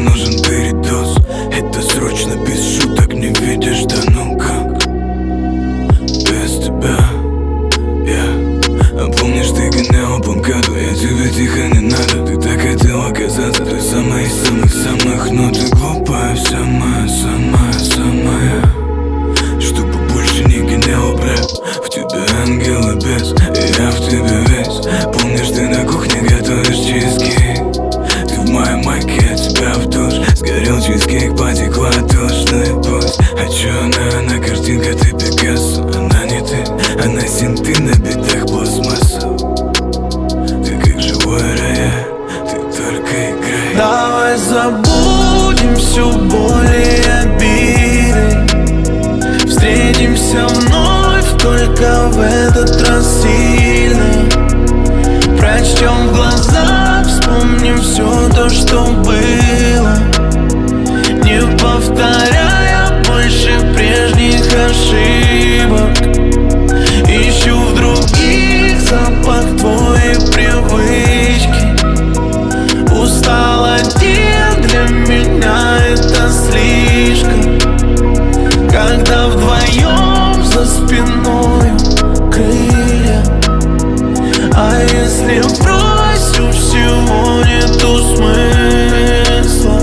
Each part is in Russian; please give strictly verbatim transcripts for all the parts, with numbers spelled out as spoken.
нужен передоз. Это срочно, без шуток, не видишь, да ну как без тебя, yeah. А помнишь, ты гоняла по МКАДу, я тебе тихо не надо. Ты так хотела казаться той самой из самых-самых, но ты глупая, самая-самая-самая. Чтобы больше не гоняла, бля, в тебе ангел и бес, и я в тебе весь. Помнишь, ты на кухне готовишь чизкейк, ты в моей майке, я тебя в душ. Сгорел чизкейк, потекла тушь, ну и пусть. А чё она, она картинка, ты Пикассо. Она не ты, она синты на битах пластмасса. Ты как живой рояль, ты только играй. Давай забудем всю боль и обиды, встретимся вновь, только в этот раз сильно. Прочтем в глаза, вспомним все то, что было, не повторяя больше прежних ошибок. Ищу в других запах твоей привычки. Устал один, для меня это слишком. Когда вдвоем за спиной крылья. А если бросю, всего нету смысла.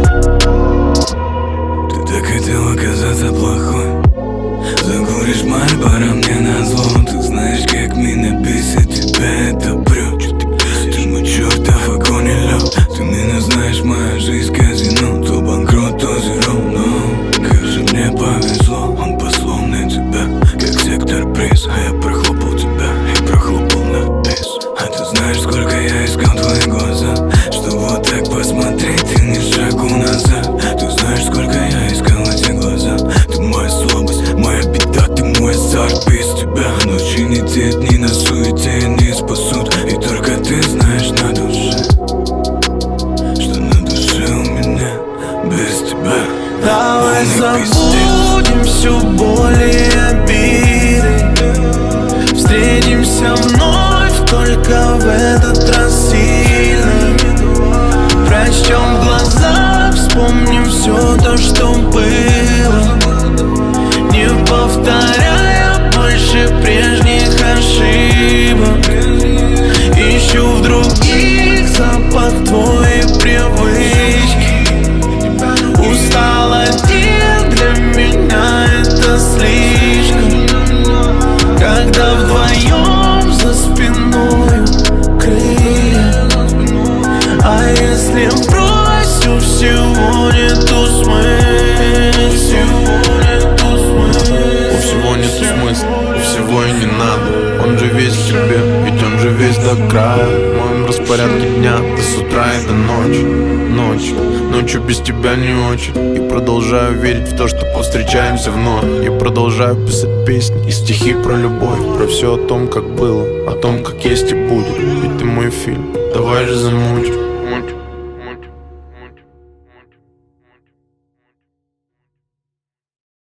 Ты так хотела казаться плохой, закуришь Мальборо мне назло. Ты знаешь, как меня бесит, тебя это прёт. Ты мой чертов огонь и лёд. Ты меня знаешь, моя жизнь казино. То банкрот, то зеро, но как же мне повезло. Он послал мне тебя, как сектор приз. А я прохлопал тебя и прохлопал на бис. А ты знаешь, сколько я искал твои глаза, чтоб вот так посмотреть и ни шагу назад. Ты знаешь, сколько я искал эти глаза. Ты моя слабость, моя беда, ты мой азарт. Без тебя ночи не те дни на суете не спасут. И только ты знаешь на душе, что на душе у меня без тебя. Давай забудем всю боль и обиды, встретимся вновь, только в этот раз сильно. Прочтем в глазах, вспомним все то, что было, не повторяя больше прежних ошибок. Ищу в других запах твоей привычки. Устал один, для меня это слишком. Когда вдвоем за спиной крылья. А если бросю, всего нету смысла. У всего нету смысла, у всего и не надо. Он же весь в тебе, ведь он же весь до края. В моем распорядке дня до с утра и до ночи. Ночь, ночью без тебя не очень. И продолжаю верить в то, что повстречаемся вновь. И продолжаю писать песни и стихи про любовь. Про все о том, как было, о том, как есть и будет. Ведь ты мой фильм, давай же замучим.